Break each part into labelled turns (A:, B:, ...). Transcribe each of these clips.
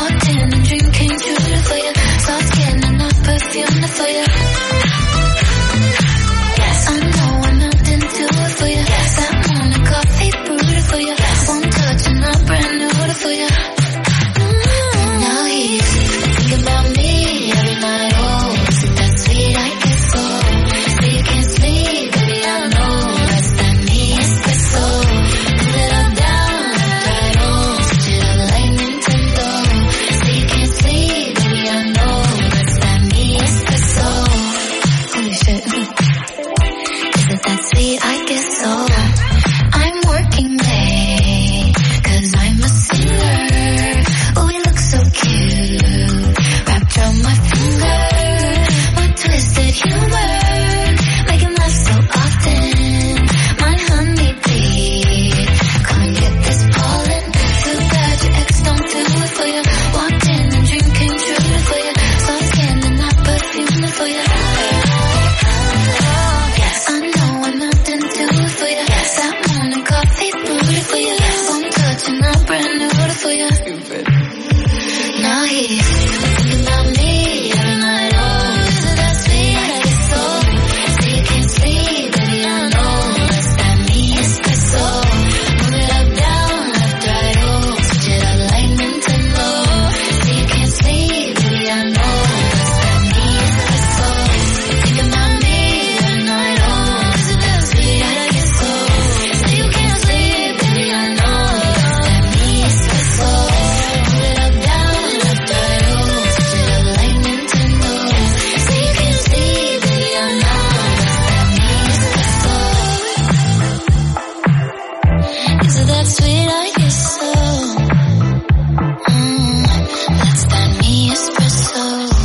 A: Walked in, a dream came true for you. Soft skin and enough perfume for you. Yes, I know I melt into it for you. Yes, that morning coffee brewed for you. Yes, one touch and I'm brand new for you. Now he's thinking about me every night. Oh, is it that sweet? I guess so. So you can't sleep, baby, I know. That's that me espresso. Move it up, down, left, right, oh. Switch it up like Nintendo. So you can't sleep, baby, I know. That's that me espresso. Holy shit. Is it that sweet? I guess so. I'm working late, 'cause I'm a singer. Oh, we look so cute, wrapped around my finger. My twisted humor, make him laugh so often. My honeybee, come and get this pollen. Too bad your ex don't do it for you. Walked in, a dream came true for you. Soft skin and not perfume for you. Yes, I know I'm not into it for you. Yes, that morning coffee brewed for you. One touch and I'm brand new for you. Now he's thinking about me every night. Oh, is it that sweet? I guess so. So you can't sleep, baby, I know. That's that me espresso. Move it up, down, left, right, oh. Switch it up like Nintendo. So you can't sleep, baby, I know. That's that me espresso. Thinking about me every night. Oh, is it that sweet? I guess so. So you can't sleep, baby, I know. That's that me espresso. Move it up, down, left, right, oh. Switch it up like Nintendo. So you can't sleep, baby, I know. That's that me espresso. Is it that sweet? I guess so. That's that me espresso.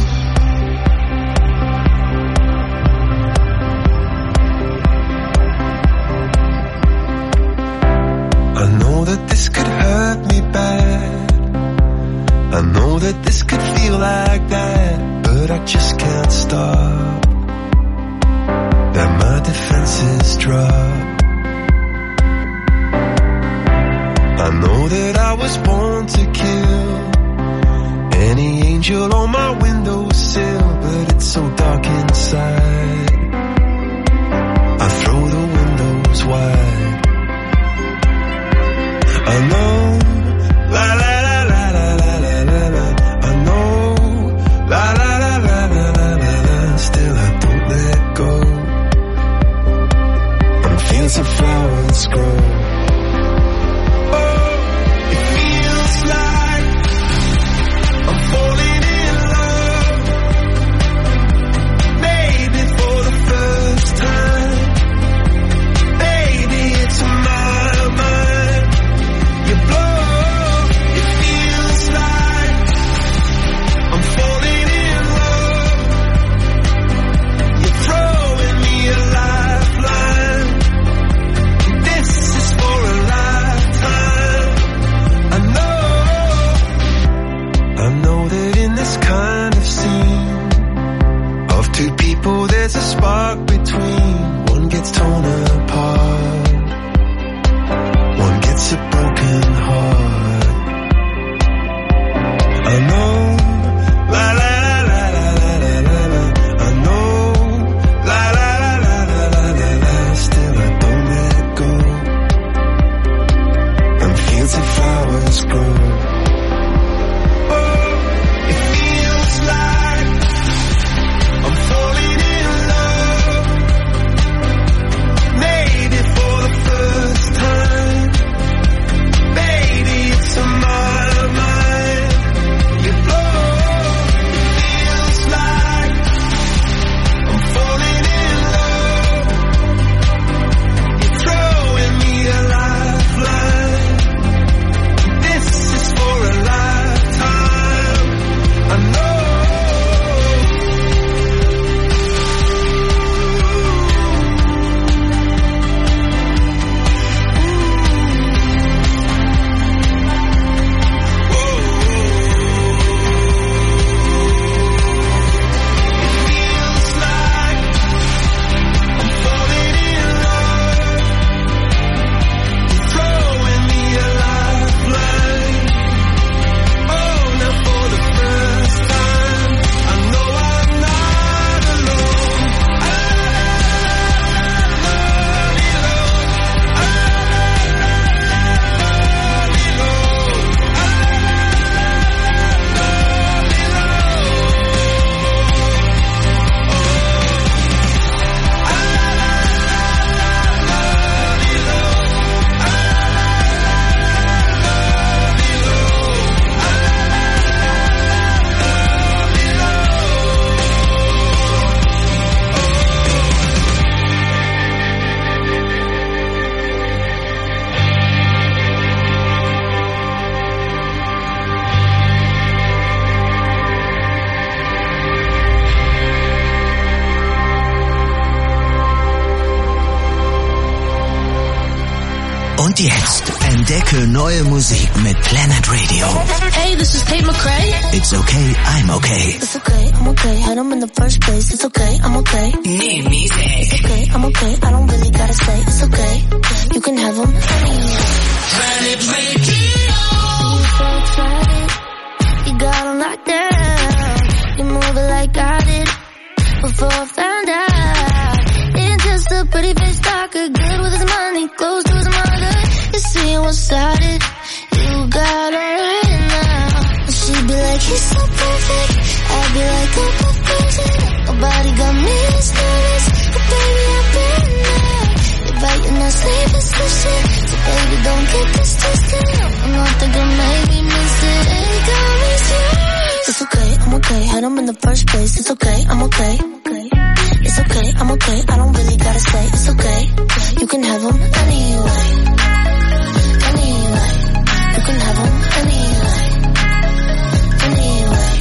B: I know that this could hurt me bad. I know that this could feel like that, but I just can't stop. That my defenses drop. I know that I was born to kill any angel on my windowsill, but it's so dark inside. I throw the windows wide. I know, la la la la la la la la la. I know, la la la la la la la la. Still I don't let go. On fields of flowers grow. Oh, it feels like I'm falling in love. Maybe
C: Und jetzt entdecke neue Musik mit Planet Radio.
D: Hey, this is Tate McRae.
C: It's okay, I'm okay.
A: It's okay, I'm okay. Had them in the first place. It's okay, I'm okay.
C: New music.
A: It's okay, I'm okay. I don't really gotta say. It's okay. You can have them anyway.
C: Planet Radio.
A: You so excited. You got them locked down. You move it like I did before I found out. Ain't just a pretty face talker, good with his money, close to his mother. You see what started. You got her right now. She'd be like, he's so perfect. I'd be like, oh, perfect. Nobody got me as nervous, but baby, I've been there. You're biting that sleep suspicion, so baby, don't get this twisted. I'm not thinking maybe miss it. Ain't got me serious. It's okay, I'm okay. Had them in the first place. It's okay, I'm okay. It's okay, I'm okay. I don't really gotta say. It's okay. You can have them anyway. Anyway. You can have them anyway. Anyway.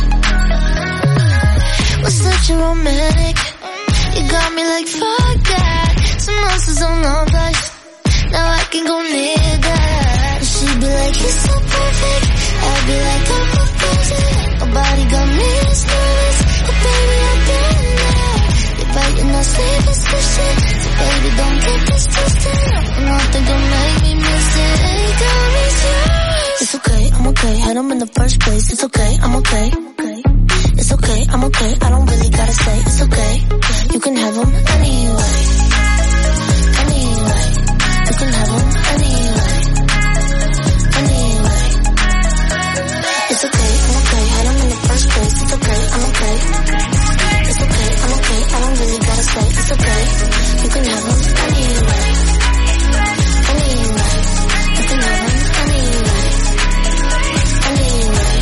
A: Was such a romantic. You got me like fuck that. Some monsters on our life. Now I can go near that. She'd be like, he's so perfect. I'd be like, I'm proposing. Nobody got me as nervous, but baby, I've been there. You're biting that sleep suspicion, so baby, don't get this twisted. I'm not thinking maybe miss it. Ain't got me serious. It's okay, I'm okay. Had them in the first place. It's okay, I'm okay. It's okay, I'm okay. I don't really gotta say. It's okay. You can have them anyway. Anyway. You can have them anyway. Anyway. It's okay, I'm okay. Had them in the first place. It's okay, I'm okay. It's okay, I'm okay. I don't really gotta say. It's okay. You can have them anyway. Anyway. You can have them anyway. Anyway.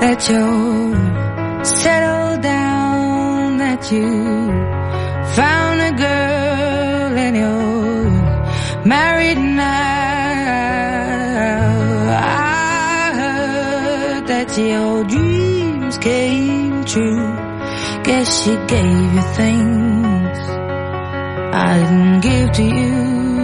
E: that you're settled down, that you found a girl and you're married now. I heard that your dreams came true. Guess she gave you things I didn't give to you.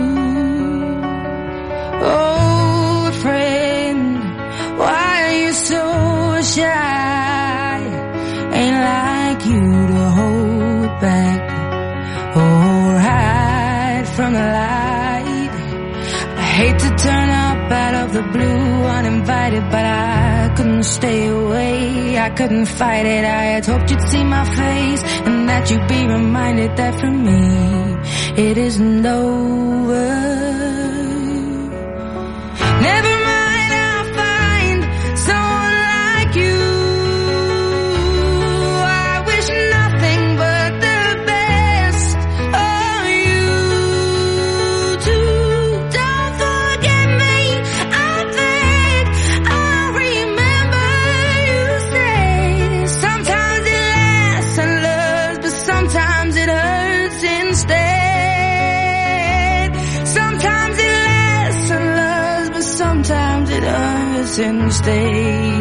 E: Oh, friend, why are you so shy? Ain't like you to hold back or hide from the light. I hate to turn up out of the blue uninvited, but I couldn't stay away. I couldn't fight it. I had hoped you'd see my face and that you'd be reminded that for me it isn't over. Never mind, I'll find someone like you. I wish nothing but the best of you too. Don't forget me, I think I remember you say sometimes it lasts and loves, but sometimes it hurts instead. Sometimes it lasts and loves, but sometimes it hurts instead.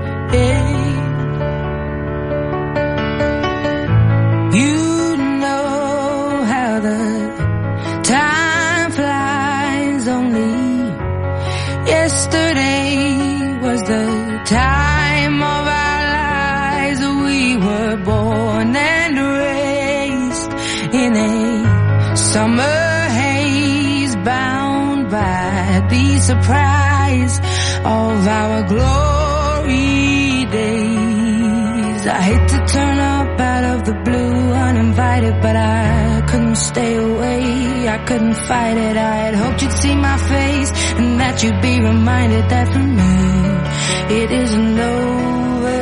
E: You know how the time flies. Only yesterday was the time of our lives. We were born and raised in a summer haze, bound by the surprise of our glory days. I hate to turn up out of the blue uninvited, but I couldn't stay away. I couldn't fight it. I had hoped you'd see my face and that you'd be reminded that for me it isn't over.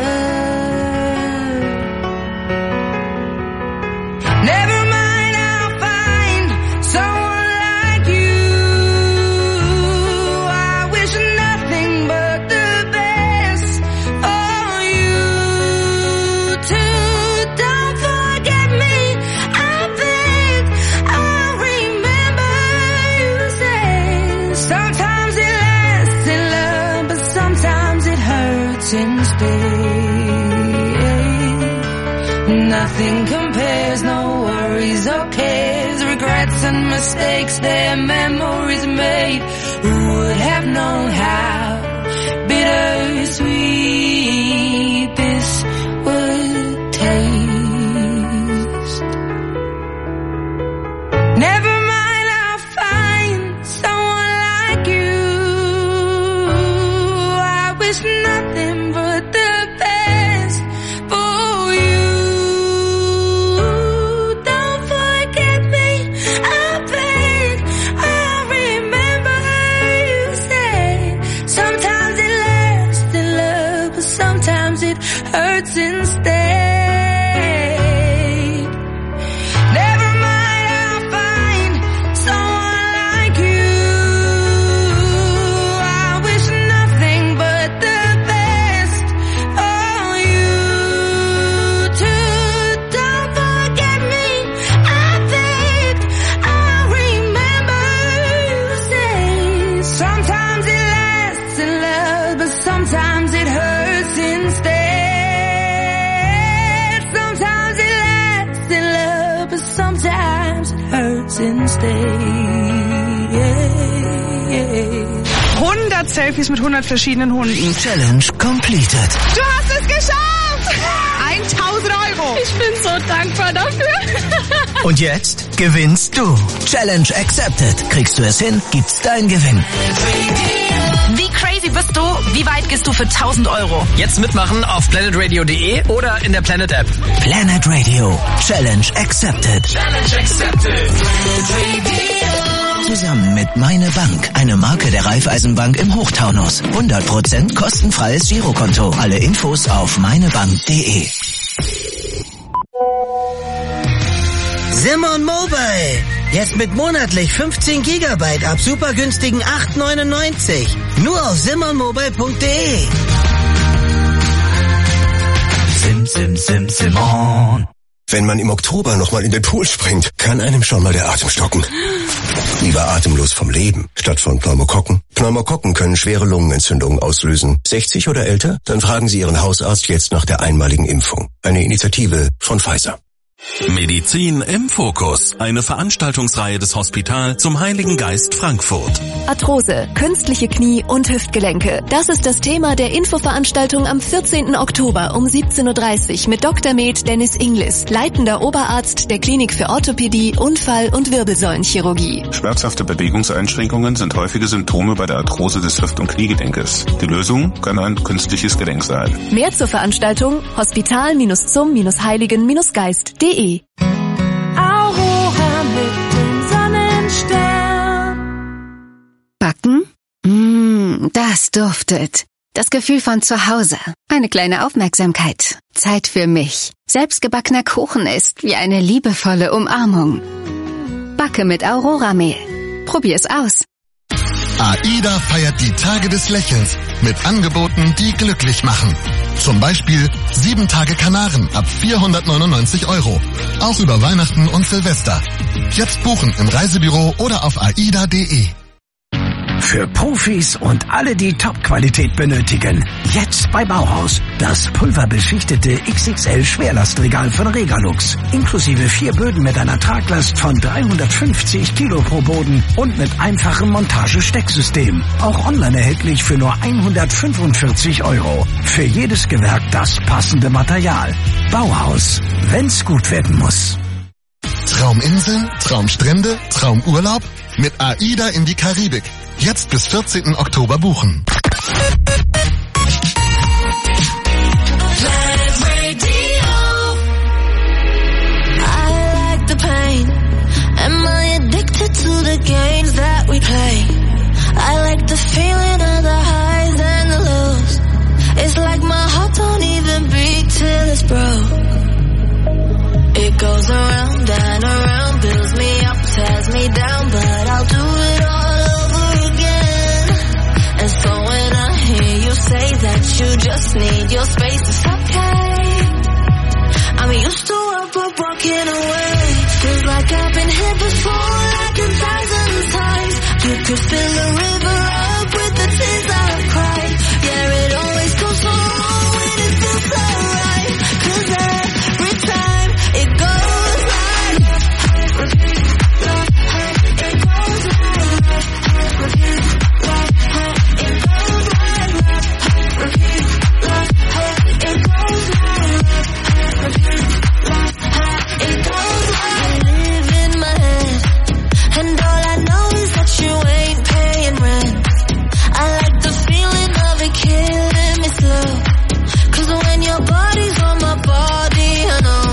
E: Never mind, I'll find someone like you. I wish nothing but the best for you too. Don't forget me, I think I remember you say sometimes it lasts in love, but sometimes it hurts instead. Nothing compares, no worries or cares, regrets and mistakes, their memories made. Who would have known how bittersweet this would taste? Never mind, I'll find someone like you. I wish nothing but the best for you. Don't forget me, I think I remember you say sometimes it lasts in love, but sometimes it hurts instead. Never mind, I'll find someone like you. I wish nothing but the best for you too. Don't forget me, I think I remember you say sometimes it lasts in love, but sometimes it hurts instead. Sometimes it lasts in love, but sometimes it hurts instead.
F: 100 Selfies mit 100 verschiedenen Hunden.
C: Challenge completed.
F: Du hast es geschafft! 1000 €.
D: Ich bin so dankbar dafür.
C: Und jetzt gewinnst du. Challenge accepted. Kriegst du es hin, gibt's dein Gewinn.
D: Wie crazy bist du? Wie weit gehst du für 1000 €?
G: Jetzt mitmachen auf planetradio.de oder in der Planet App.
C: Planet Radio. Challenge accepted.
G: Challenge accepted.
C: Zusammen mit Meine Bank, eine Marke der Raiffeisenbank im Hochtaunus. 100% kostenfreies Girokonto. Alle Infos auf meinebank.de.
H: Simon Mobile. Jetzt mit monatlich 15 GB ab super günstigen 8,99. Nur auf simonmobile.de.
C: Simon.
I: Wenn man im Oktober nochmal in den Pool springt, kann einem schon mal der Atem stocken. Lieber atemlos vom Leben, statt von Pneumokokken. Pneumokokken können schwere Lungenentzündungen auslösen. 60 oder älter? Dann fragen Sie Ihren Hausarzt jetzt nach der einmaligen Impfung. Eine Initiative von Pfizer.
J: Medizin im Fokus. Eine Veranstaltungsreihe des Hospital zum Heiligen Geist Frankfurt.
K: Arthrose, künstliche Knie und Hüftgelenke. Das ist das Thema der Infoveranstaltung am 14. Oktober um 17.30 Uhr mit Dr. Med Dennis Inglis, leitender Oberarzt der Klinik für Orthopädie, Unfall- und Wirbelsäulenchirurgie.
L: Schmerzhafte Bewegungseinschränkungen sind häufige Symptome bei der Arthrose des Hüft- und Kniegelenkes. Die Lösung kann ein künstliches Gelenk sein.
K: Mehr zur Veranstaltung hospital-zum-heiligen-geist.de.
E: Aurora mit dem Sonnenstern.
M: Backen? Das duftet. Das Gefühl von zu Hause. Eine kleine Aufmerksamkeit. Zeit für mich. Selbstgebackener Kuchen ist wie eine liebevolle Umarmung. Backe mit Aurora-Mehl. Probier's aus.
N: AIDA feiert die Tage des Lächelns mit Angeboten, die glücklich machen. Zum Beispiel 7 Tage Kanaren ab 499 €. Auch über Weihnachten und Silvester. Jetzt buchen im Reisebüro oder auf aida.de.
C: Für Profis und alle, die Top-Qualität benötigen. Jetzt bei Bauhaus. Das pulverbeschichtete XXL-Schwerlastregal von Regalux. Inklusive 4 Böden mit einer Traglast von 350 Kilo pro Boden und mit einfachem Montagestecksystem. Auch online erhältlich für nur 145 €. Für jedes Gewerk das passende Material. Bauhaus. Wenn's gut werden muss.
N: Trauminseln, Traumstrände, Traumurlaub? Mit AIDA in die Karibik. Jetzt bis 14. Oktober buchen.
A: Am I addicted to the games that we play? I like the feeling of the highs and the lows. It's like my heart don't even beat till it's broke. It goes around and around, builds me up, tears me down, but I'll do it all over again. And so when I hear you say that you just need your space, it's okay. I'm used to what we're walking away. Feels like I've been here before, like 1,000 times. You could fill the river up with the tears I've cried. Yeah, it always goes so wrong when it feels so right. 'Cause every time it goes right, repeat, it goes right, repeat, it goes right, repeat, it goes right, repeat, it goes right. You live in my head, and all I know is that you ain't paying rent. I like the feeling of it killing me slow. 'Cause when your body's on my body, I know.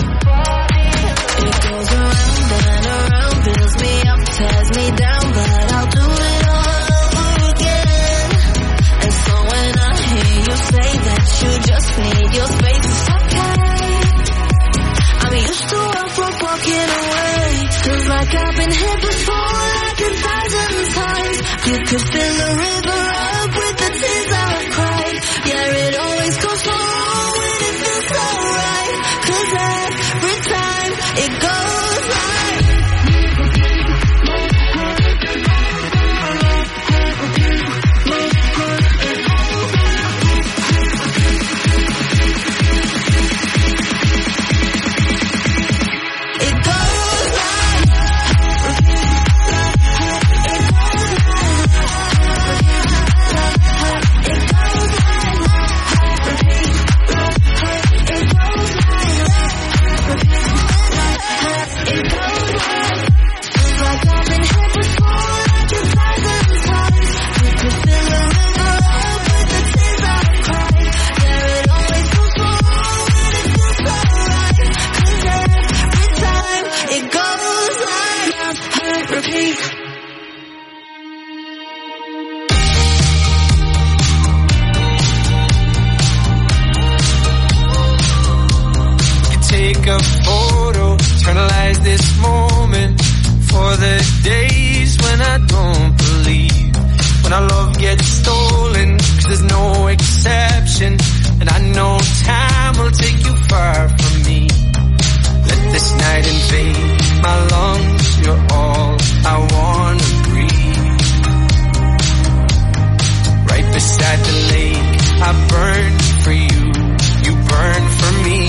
A: It goes around and around, builds me up, tears me down, but I'll do it all over again. And so when I hear you say that you just need your space, it's okay. I'm used to what we're walking away. Feels like I've been here before, like 1,000 times. You could fill the river up with the tears I've cried. Yeah, it always goes so wrong when it feels so right. 'Cause every time it goes right. It goes right. Repeat.
B: Take a photo, eternalize this moment for the days when I don't believe, when our love gets stolen, 'cause there's no exception, and I know time will take you
O: far from me. Let this night invade my lungs. You're all I wanna breathe. Right beside the lake, I burn for you. You burn for me.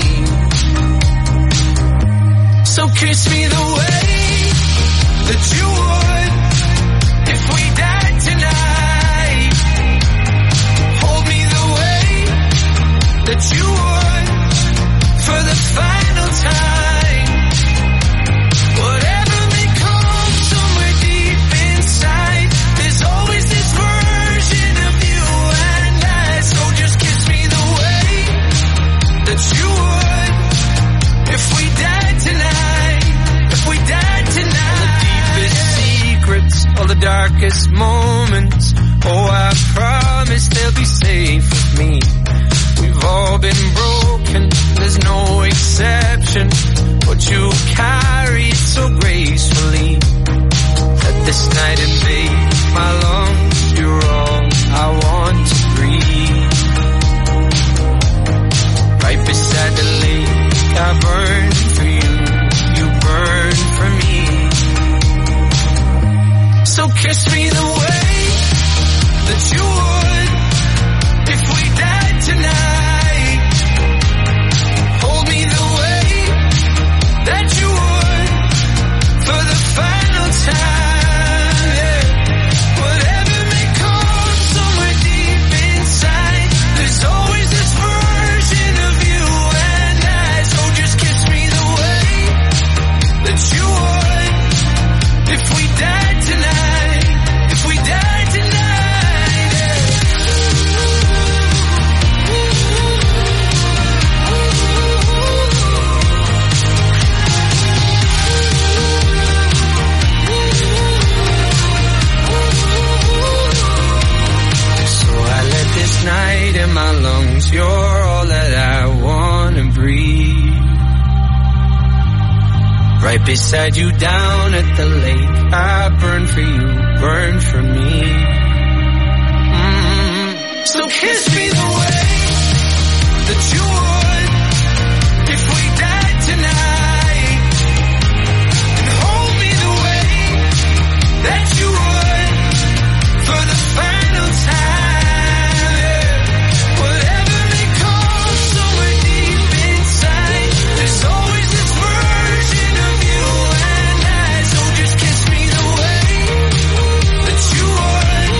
O: So kiss me the way that you would if we died tonight. Hold me the way that you would for the final time. Whatever may come somewhere deep inside, there's always this version of you and I. So just kiss me the way that you would if we died tonight. If we died tonight. The deepest secrets, all the darkest moments, oh, I promise they'll be safe with me. We've all been broken, there's no exception, but you carry it so gracefully. Let this night invade my lungs. You're all I want to breathe. Right beside the lake, I burn for you. You burn for me. So kiss me the way that you would if we died tonight. Hold me the way that you would for the final time. Yeah. Whatever may come somewhere deep inside, there's always this version of you and I. So just kiss me the way that you would if we died tonight. If we died tonight. Yeah. So I let this night in my lungs. You're all that I wanna breathe. Right beside you down at the lake, I burn for you, burn for me. So kiss me the way that you would if we died tonight. And hold me the way that you would for the final time. Whatever may come somewhere deep inside, there's always this version of you and I. So just kiss me the way that you would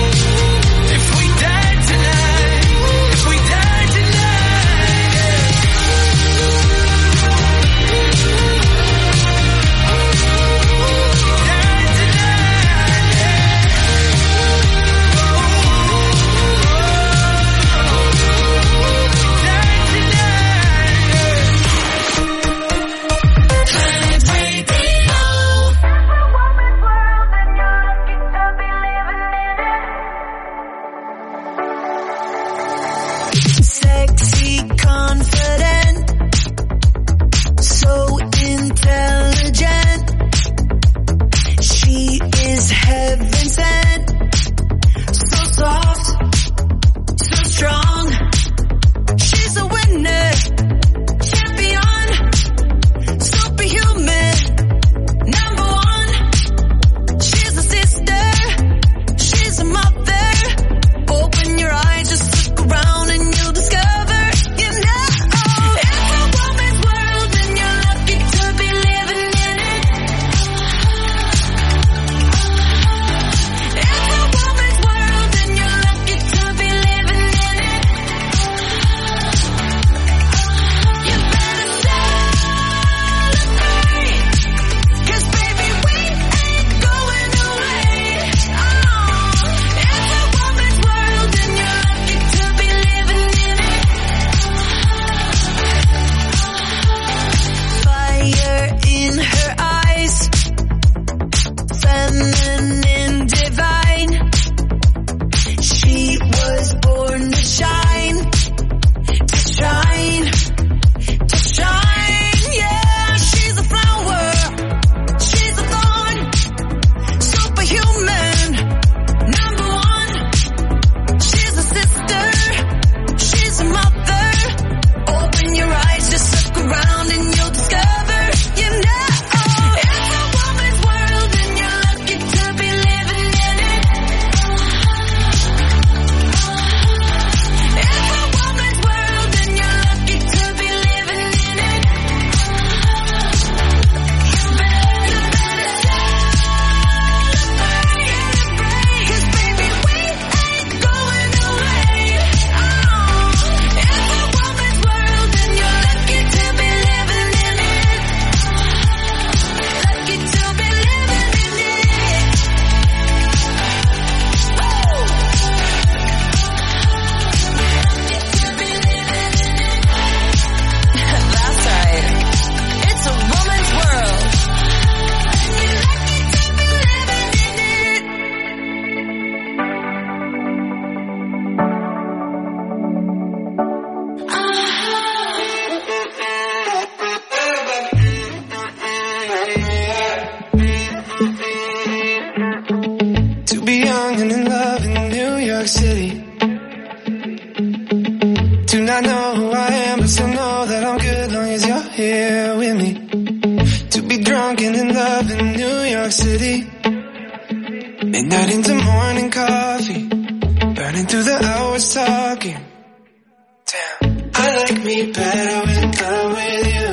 P: who I am, but still know that I'm good long as you're here with me. To be drunk and in love in New York City. Midnight into morning coffee, burning through the hours talking. Damn, I like me better when I'm with you.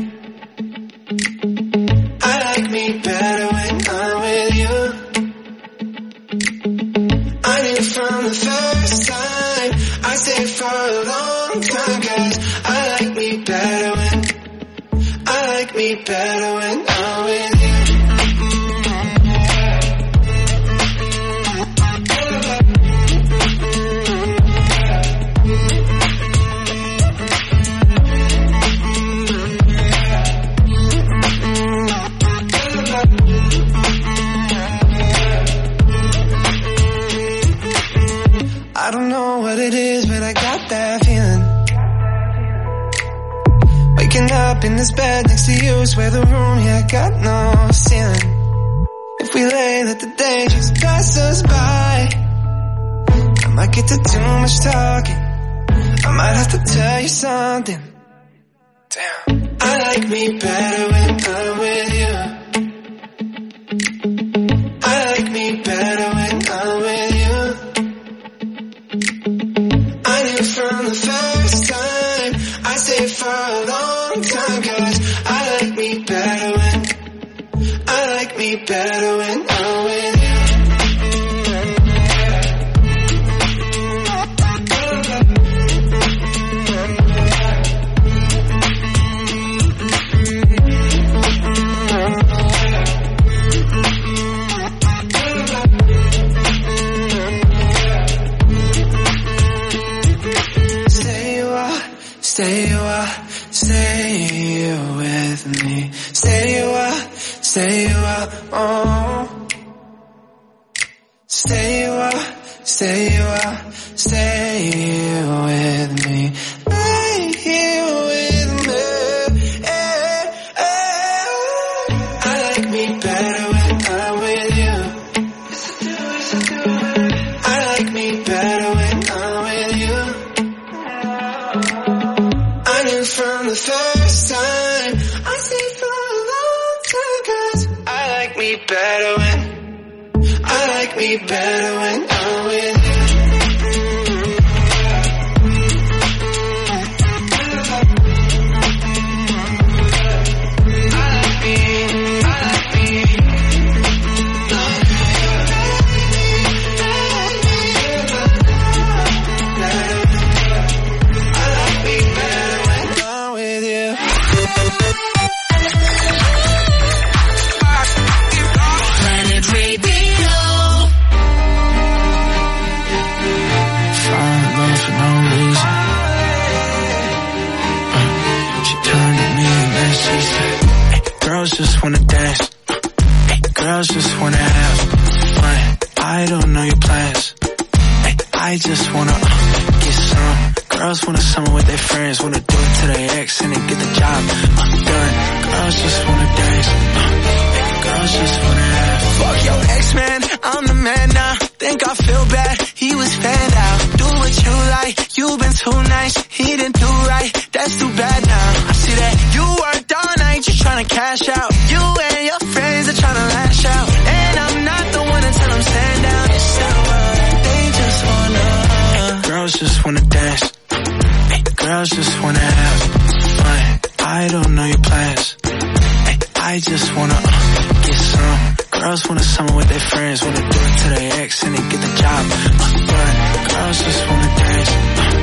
P: I like me better when I'm with you. I knew from the first time, I stayed for a long time, 'cause I like me better when I'm with you. I don't know what it is, but I got that feeling. Waking up in this bed next to you, swear the room here got no ceiling. If we lay, let the day just pass us by. I might get to too much talking, I might have to tell you something. Damn, I like me better when I'm with you. I like me better when I'm with you. I knew from the first time, I stayed for a long time, 'cause I like me better when I'm with you. Stay with me. Stay oh. Stay with me. Stay with me. I like me better when I'm with you. I like me better when I'm with you. I knew from the first time, I stayed for a long time, 'cause I like me better when I'm with you. Girls just wanna dance. Girls just wanna have fun. I don't know your plans. I just wanna get some. Girls wanna summer with their friends, wanna do it to their ex and then get the job done. Girls just wanna dance. Girls just wanna have. Fuck your ex, man, I'm the man now. Think I feel bad, he was fanned out. Do what you like, you've been too nice. He didn't do right, that's too bad now. I see that you worked all night, just tryna cash out. You and your friends are tryna lash out. And I'm not the one to tell them stand down. It's the world, they just wanna. Girls just wanna dance. Girls just wanna have fun. I don't know your plans. I just wanna get some. Girls wanna summer with their friends, wanna do it to their ex and then get the job done. Girls just wanna dance.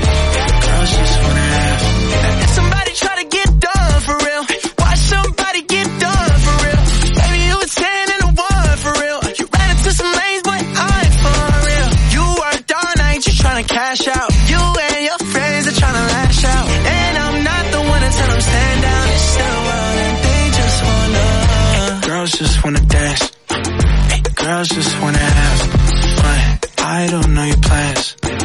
P: Girls just wanna have. If somebody try to get done for real, watch somebody get done for real. Baby, you a 10 and a 1 for real. You ran into some lanes, but I ain't for real. You worked all night, just tryna cash out. You and your friends are tryna lash out. And I'm not the one to tell them stand down. It's the world and they just wanna. Girls just wanna dance. Girls just wanna have fun. I don't know your plans.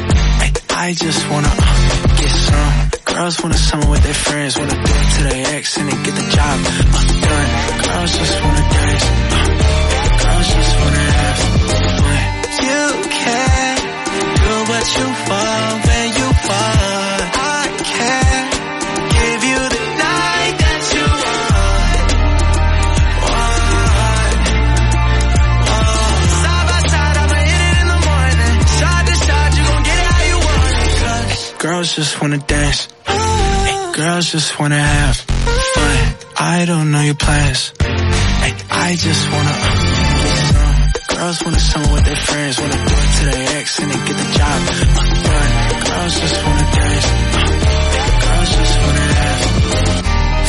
P: I just wanna get some. Girls wanna summer with their friends, wanna do it to their ex and then get the job done. Girls just wanna dance. Girls just wanna have fun. You can do what you want when you want. I can't girls just wanna dance. Hey, girls just wanna have fun. I don't know your plans. Hey, I just wanna get some. Girls wanna summer with their friends, wanna do it to their ex and they get the job done. Girls just wanna dance. Girls just wanna have fun.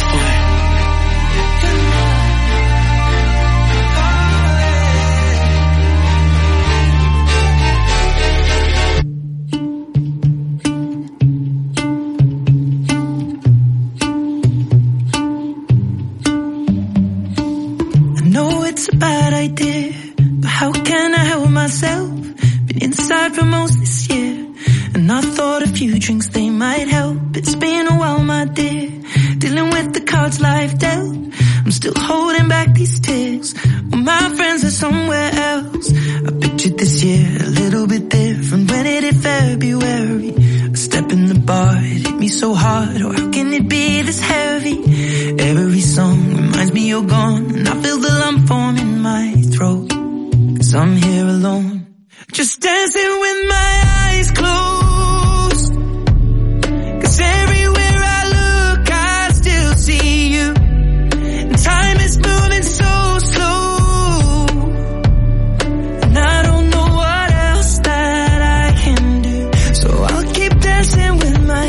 Q: It's a bad idea, but how can I help myself? Been inside for most this year, and I thought a few drinks they might help. It's been a while, my dear, dealing with the cards life dealt. I'm still holding back these tears, well, my friends are somewhere else. I pictured this year a little bit different. When it hit February, a step in the bar, it hit me so hard. Oh, how can it be this heavy? Every song reminds me you're gone, and I feel the lump form in my throat, 'cause I'm here alone, just dancing with my eyes closed. 'Cause everywhere I look I still see you, and time is moving so slow, and I don't know what else that I can do, so I'll keep dancing with my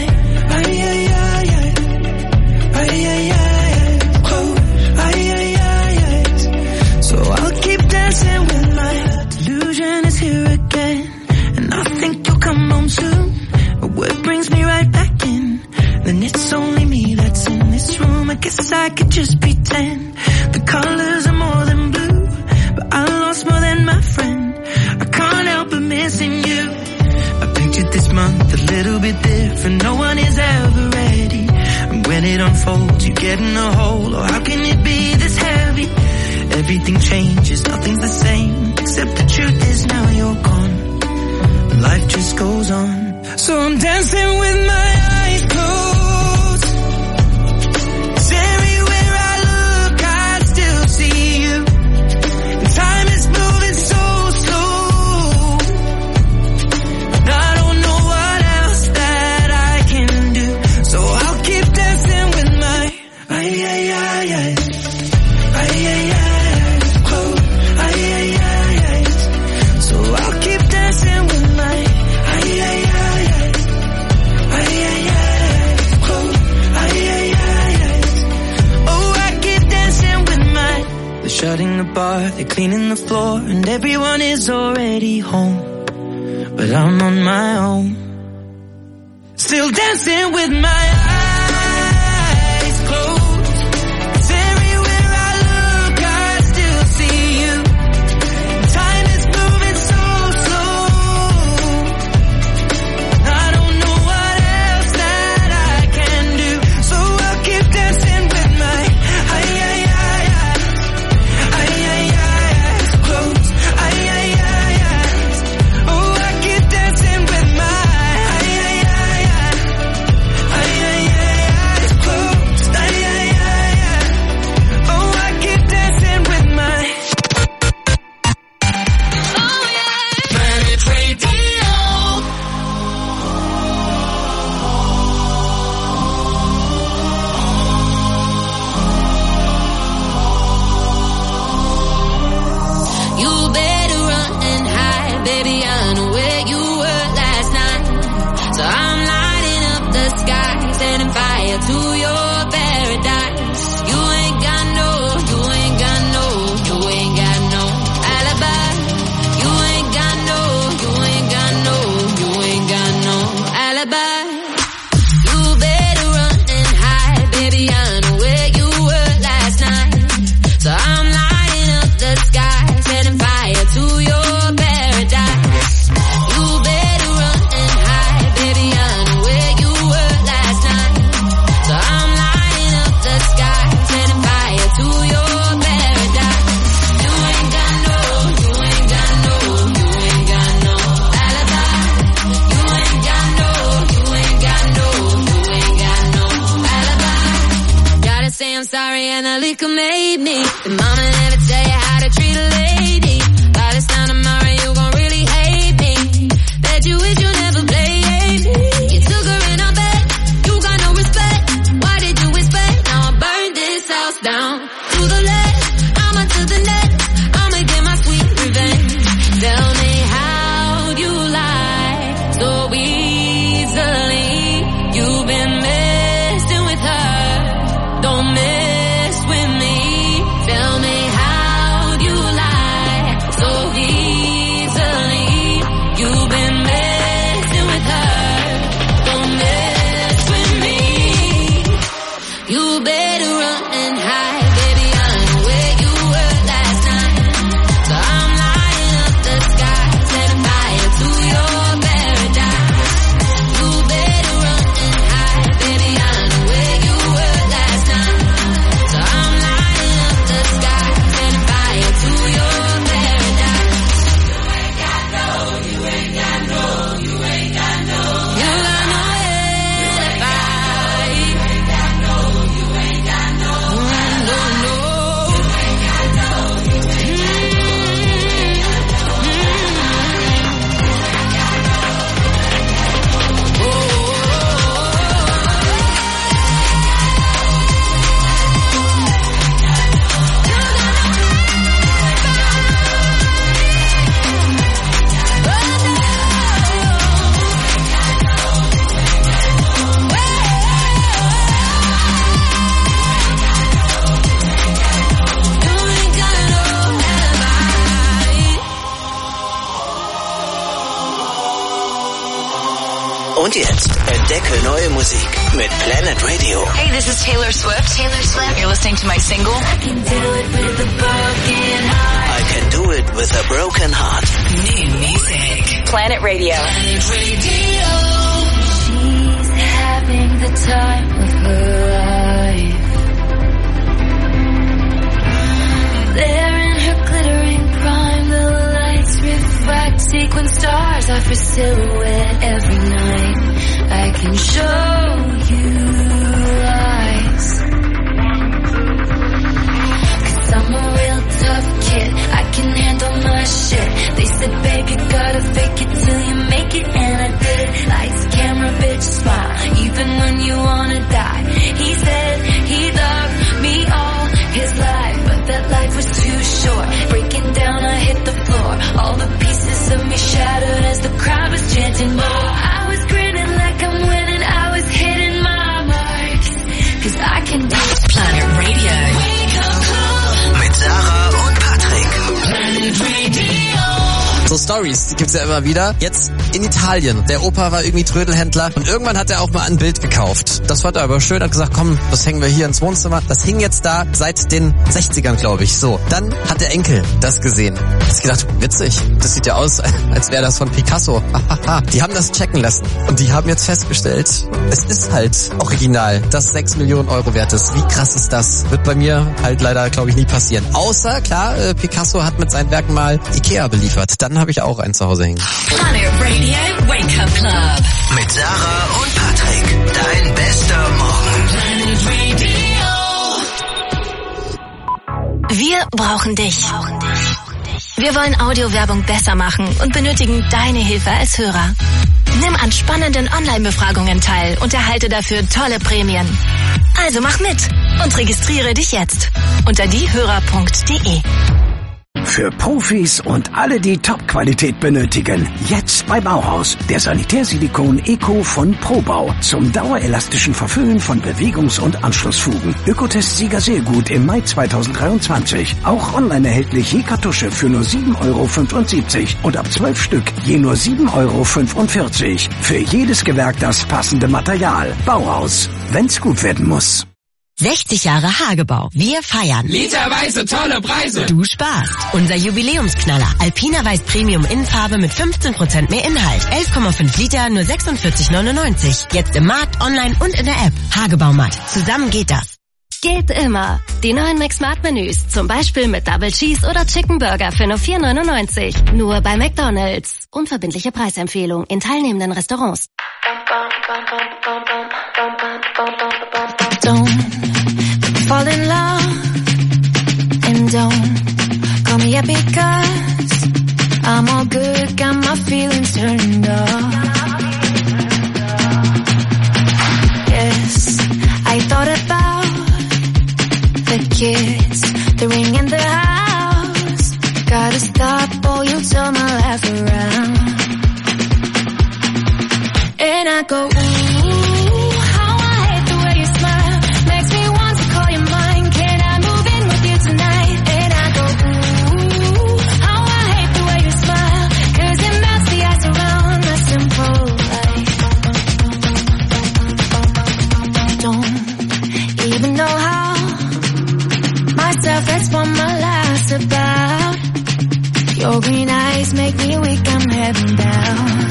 Q: delusion is here again, and I think you'll come home soon. A word brings me right back in, then it's only me that's in this room. I guess I could just pretend the colors are more than blue, but I lost more than my friend. I can't help but missing you. I pictured this month a little bit different. No one is ever ready, and when it unfolds you get in a hole. Oh, how can it be this heavy? Everything changes, nothing's the same, except the truth is now you're gone, and life just goes on. So I'm dancing with my eyes closed, 'cause everywhere I look I still see you, and time is moving so slow, and I don't know what else that I can do, so I'll keep dancing with my so I'll keep dancing with my oh, I keep dancing with my. They're shutting the bar, they're cleaning the floor, and everyone is already home, but I'm on my own, still dancing with my eyes closed. 'Cause everywhere I look I still see you, time is moving so slow, I don't know what else that I can do, so I'll keep dancing with my eyes closed. Oh, I keep dancing with my eyes closed. Oh, I keep dancing with my Planet Radio.
R: You better run and hide, baby, I know where you were last night. So I'm lighting up the sky, setting fire to your paradise. You ain't got no alibi. You ain't got no alibi. You better run and hide, baby, I know where you were last night. So I'm lighting up the sky, setting fire to your paradise. You better run and hide, baby, I know where you were last night. So I'm lighting up the sky, setting fire to your paradise. You ain't got no alibi. You ain't got no alibi. Gotta say I'm sorry and the liquor made me. The mama never tell you how to treat a lady. By this time tomorrow you gon' really hate me. Bet you wish you never played me. You took her in You better run and hide, baby, I know where you were last night. So I'm lighting up the sky, setting fire to your paradise. You better run and hide, baby, I know where you were last night. So I'm lighting up the sky, setting fire to your paradise. You ain't got no, you ain't got no, you ain't got no. You got nowhere to fight. You ain't got no, you ain't got no. No, no. You ain't got no, you ain't got
H: Und jetzt entdecke neue Musik mit Planet Radio.
D: Hey, this is Taylor Swift. Taylor Swift. You're listening to my single.
H: I can do it with a broken heart.
D: New music. Planet Radio.
A: She's having the time of her life. There in her glittering prime, the lights reflect sequin stars off her silhouette every night. I can show you lies. 'Cause I'm a real tough kid, I can handle my shit. They said, babe, you gotta fake it till you make it, and I did it. Lights, camera, bitch, smile, even when you wanna die. He said he loved me all his life, but that life was too short. Breaking down, I hit the floor. All the pieces of me shattered as the crowd was chanting more. I was grinning like I'm winning, I was hitting my marks. 'Cause I can do
D: Planet Radio.
H: Mit Sarah und Patrick.
A: Planet Radio.
S: So Stories, die gibt's ja immer wieder. Jetzt in Italien. Der Opa war irgendwie Trödelhändler und irgendwann hat er auch mal ein Bild gekauft. Das fand er aber schön, hat gesagt, komm, das hängen wir hier ins Wohnzimmer. Das hing jetzt da seit den 60ern, glaube ich. So, dann hat der Enkel das gesehen. Hat gedacht, witzig, das sieht ja aus, als wäre das von Picasso. Die haben das checken lassen und die haben jetzt festgestellt, es ist halt original, das 6 Millionen Euro wert ist. Wie krass ist das? Wird bei mir halt leider, glaube ich, nie passieren. Außer, klar, Picasso hat mit seinen Werken mal Ikea beliefert. Dann habe ich auch einen zu Hause hängen.
D: Planet Radio Wake Up Club.
H: Mit Sarah und Patrick. Dein bester Morgen.
A: Planet Radio.
K: Wir brauchen dich. Wir wollen Audiowerbung besser machen und benötigen deine Hilfe als Hörer. Nimm an spannenden Online-Befragungen teil und erhalte dafür tolle Prämien. Also mach mit und registriere dich jetzt unter diehörer.de.
C: Für Profis und alle, die Top-Qualität benötigen. Jetzt bei Bauhaus. Der Sanitärsilikon Eco von Probau. Zum dauerelastischen Verfüllen von Bewegungs- und Anschlussfugen. Ökotest-Sieger sehr gut im Mai 2023. Auch online erhältlich je Kartusche für nur 7,75 € und ab 12 Stück je nur 7,45 €. Für jedes Gewerk das passende Material. Bauhaus. Wenn's gut werden muss.
T: 60 Jahre Hagebau. Wir feiern.
U: Literweise tolle Preise.
T: Du sparst. Unser Jubiläumsknaller. Alpina Weiß Premium Innenfarbe mit 15% mehr Inhalt. 11,5 Liter, nur 46,99. Jetzt im Markt, online und in der App. Hagebaumatt. Zusammen geht das.
K: Geht immer. Die neuen Max-Smart-Menüs, zum Beispiel mit Double Cheese oder Chicken Burger für nur 4,99. Nur bei McDonald's. Unverbindliche Preisempfehlung in teilnehmenden Restaurants.
A: Don't fall in love and don't call me up because I'm all good, got my feelings turned off. Yes, I thought about the kids, the ring in the house. Gotta stop or you'll turn my life around. And I go, ooh, how I hate the way you smile. Makes me want to call you mine. Can I move in with you tonight? And I go, ooh, how I hate the way you smile. 'Cause it melts the ice around my simple life. Don't even know how. Myself, that's what my life's about. Your green eyes make me weak, I'm heaven bound.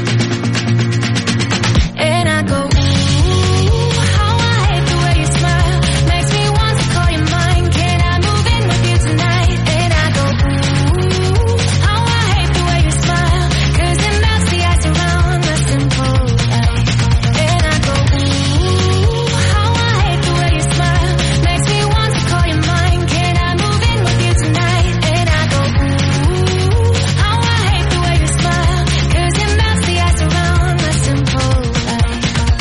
A: And I go, ooh, how I hate the way you smile. Makes me want to call you mine. Can I move in with you tonight? And I go, ooh, how I hate the way you smile. 'Cause it melts the ice around my simple life. And I go, ooh, how I hate the way you smile. Makes me want to call you mine. Can I move in with you tonight? And I go, ooh, how I hate the way you smile. 'Cause it melts the ice around my simple life.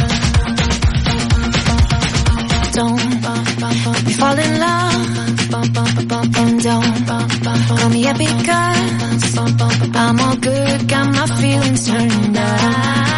A: Don't we fall in love, and don't call me up because I'm all good, got my feelings turned up.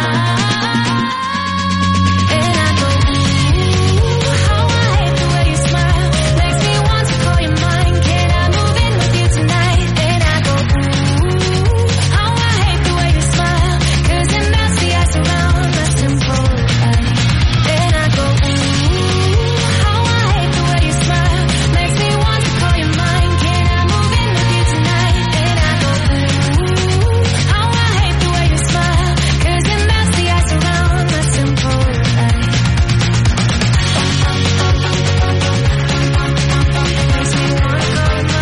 A: And I go, ooh, how I hate the way you smile. Makes me want to call you mine. Can I move in with you tonight? And I go, ooh, how I hate the way you smile. 'Cause it melts the ice around my simple life. And I go, ooh, how I hate the way you smile. Makes me want to call you mine. Can I move in with you tonight? And I go, ooh, how I hate the way you smile. 'Cause it melts the ice around my simple life. Makes me wanna call you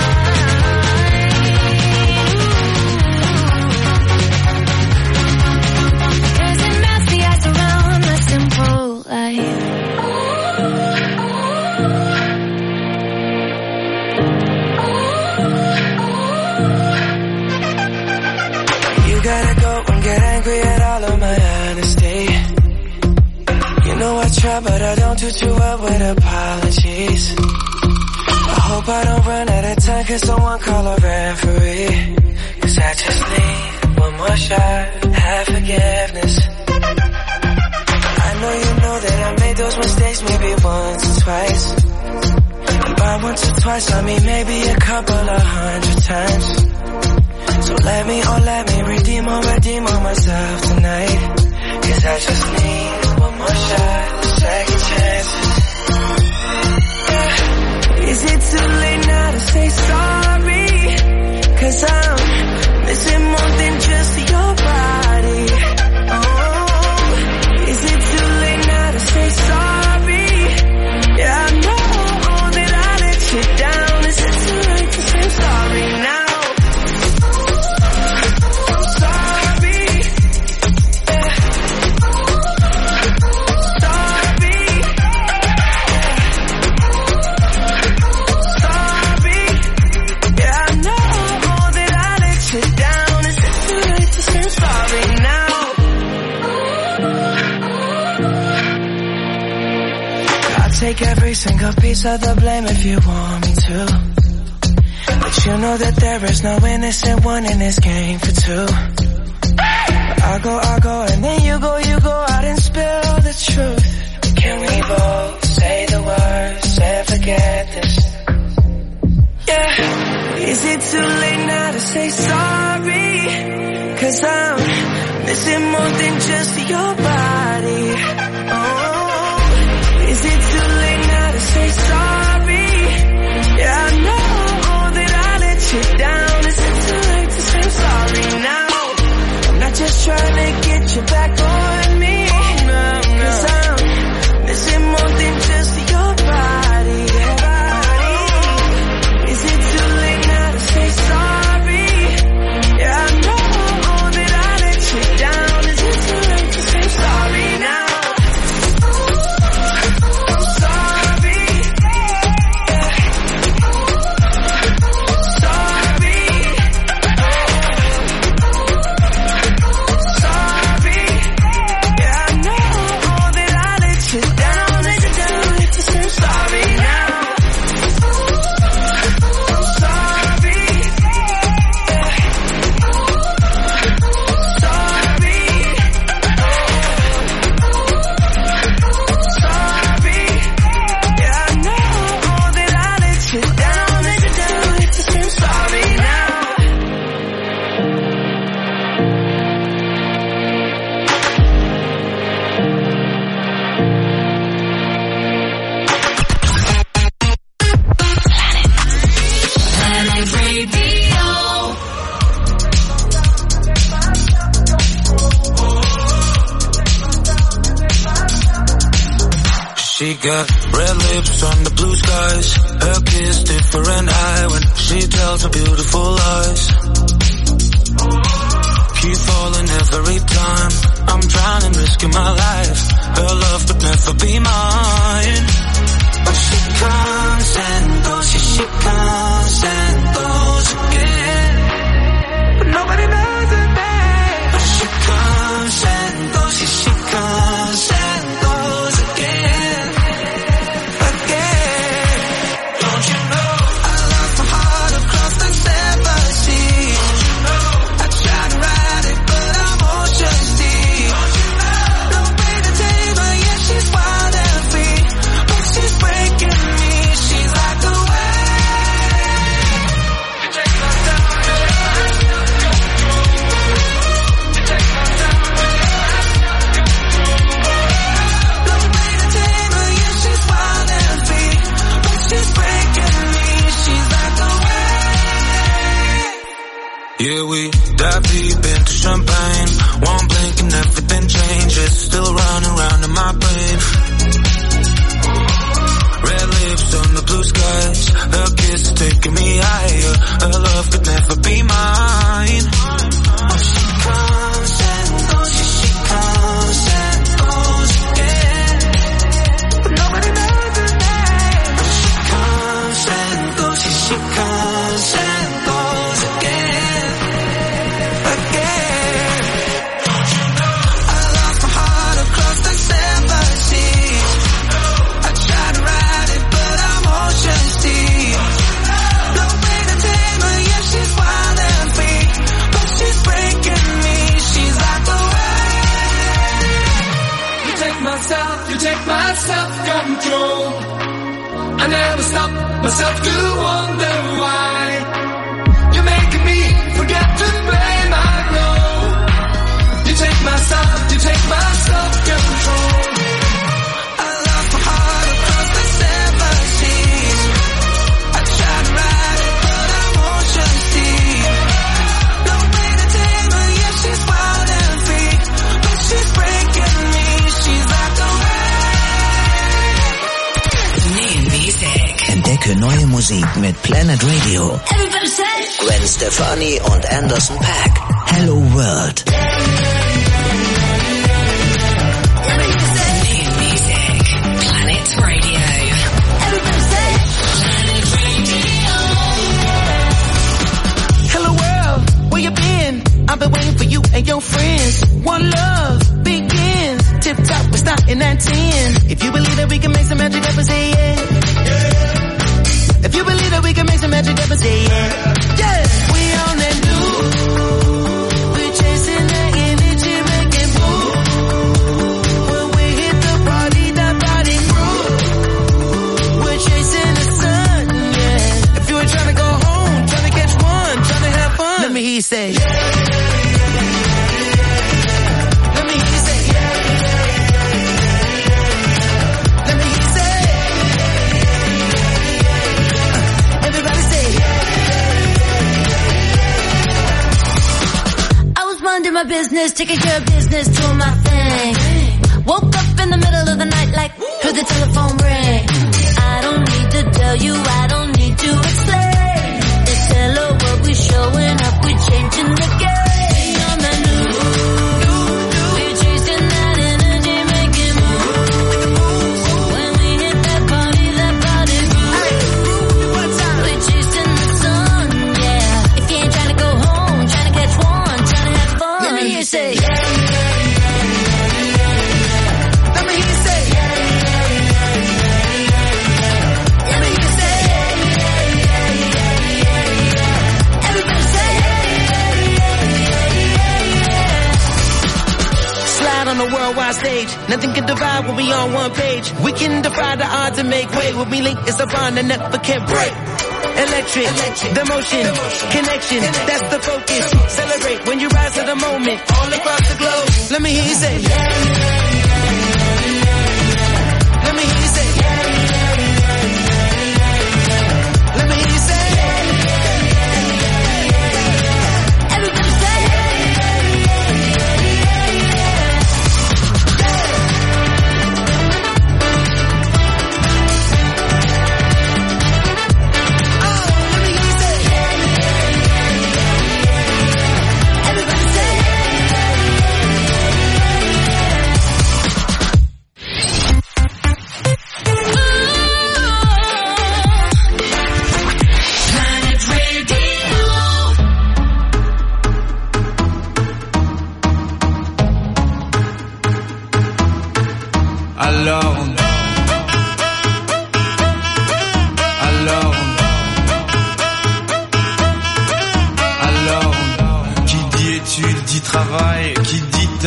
A: mine. 'Cause it melts the ice around my simple life.
P: You gotta go and get angry at all of my honesty. You know I try, but I don't do too well with apologies. I hope I don't run out of time, 'cause someone call a referee. 'Cause I just need one more shot, have forgiveness. I know you know that I made those mistakes maybe once or twice. And by once or twice I mean maybe a couple of 100 times. So let me redeem on myself tonight. 'Cause I just need one more shot, second chances. Yeah. Is it too late now to say sorry? 'Cause I'm missing more than just your body. Oh, is it too late now to say sorry? Yeah, I know that I let you down. Is it too late to say sorry now? Take every single piece of the blame if you want me to. But you know that there is no innocent one in this game for two. I'll go, and then you go out and spill the truth. Can we both say the words and forget this? Yeah. Is it too late now to say sorry? 'Cause I'm missing more than just your body. Oh, is it too late now to say sorry? Yeah, I know that I let you down. Is it too late to say sorry now? I'm not just trying to get you back on me. 'Cause I'm missing more than just got red lips on the blue skies. Her kiss different eye when she tells her beautiful lies. Keep falling every time. I'm drowning, risking my life. Her love could never be mine. But she comes and goes, she comes and goes again. But nobody knows her name. But she comes and goes, she comes and goes again. Again. Don't you know I lost my heart across the seven seas? Don't you know I tried to ride it, but I'm ocean deep. Don't you know no way to tame her, yeah, she's wild and free. But she's breaking me, she's like the wave. You take my time, you take my time, no way to tame her, yeah, she's wild and free. But she's breaking me, she's like the wave. Yeah, we dive deep into champagne. One blink and everything changes. Still running round in my brain. Red lips on the blue skies. Her kiss taking me higher. Her love could never be mine. Oh, she comes and goes, she comes and goes again. But nobody knows her name. But she comes and goes, she comes and goes again. Again. Don't you know I lost my heart across the seven seas? I tried to ride it, but I'm ocean deep. No way to tame her, yeah, she's wild and free. But she's breaking me, she's like the wave.
U: You take my self-control. I never stop myself to wonder why. You're making me forget to play my role. You take my self-control.
P: I lost my heart across the seven seas. I tried to ride it, but I'm ocean deep. No way to tame her, yeah, she's wild and free. But she's breaking me, she's like the wave.
C: New Music. Entdecke neue Musik mit Planet Radio.
A: Everybody say,
C: Gwen Stefani und Anderson .Paak. Hello World. New Music. Planet Radio.
A: everybody say,
Q: Hello world, where you been? I've been waiting for you and your friends. One love, begin. Tip top, we're starting at 10. If you believe that we can make some magic happen, say yeah. If you believe that we can make some magic happen, say yeah. Yeah, we on that new. We're chasing that energy, making move. When we hit the party groove. We're chasing the sun, yeah. If you were trying to go home, trying to catch one, trying to have fun, let me hear you say. Let me hear you say. Let me hear you say. Everybody say.
A: I was minding my business, taking care of business, doing my thing. Woke up in the middle of the night like, heard the telephone ring. I don't need to tell you, I don't need to explain. It's hello world, we showing up, we changing the game. On the new, we're chasing that energy, making moves. When we hit that party groove. We're chasing the sun, yeah. If you ain't trying to go home, trying to catch one, trying to have fun, let me hear you say.
Q: Let me hear you say. Let me hear you say.
A: Everybody say.
Q: Slide on the worldwide stage. Nothing can divide when we on one page. We can defy the odds and make way. When we link, it's a bond that never can break. Electric, the motion, connection, that's the focus. Celebrate when you rise to the moment, all across the globe. Let me hear you say. Let me hear you say. Let me hear you say.
A: Everybody say.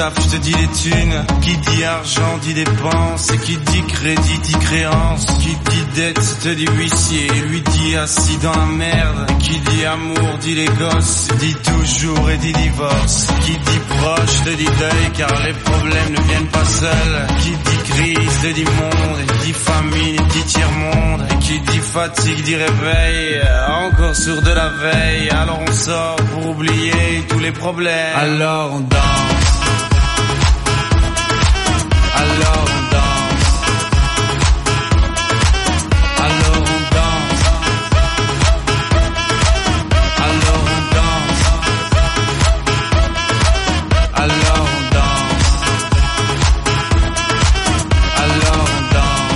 F: taf, je te dis les thunes. Qui dit argent dit dépense, et qui dit crédit dit créance. Qui dit dette te dit huissier, lui dit assis dans la merde. Qui dit amour dit les gosses, dit toujours et dit divorce. Qui dit proche te dit deuil, car les problèmes ne viennent pas seuls. Qui dit crise te dit monde, et dit famine dit tiers-monde. Et qui dit fatigue dit réveil, encore sur de la veille. Alors on sort pour oublier tous les problèmes. Alors on danse, alors